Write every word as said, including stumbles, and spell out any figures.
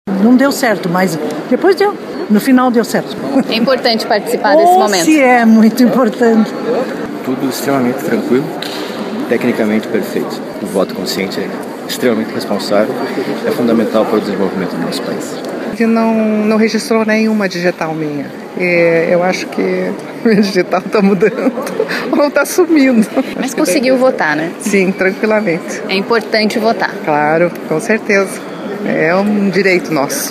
Não deu certo, mas depois deu. No final deu certo. É importante participar desse momento. Se é muito importante. Tudo extremamente tranquilo, tecnicamente perfeito. O voto consciente é extremamente responsável, é fundamental para o desenvolvimento do nosso país. Que não, não registrou nenhuma digital minha. E eu acho que a digital está mudando ou está sumindo. Mas conseguiu votar, né? Sim, tranquilamente. É importante votar. Claro, com certeza. É um direito nosso.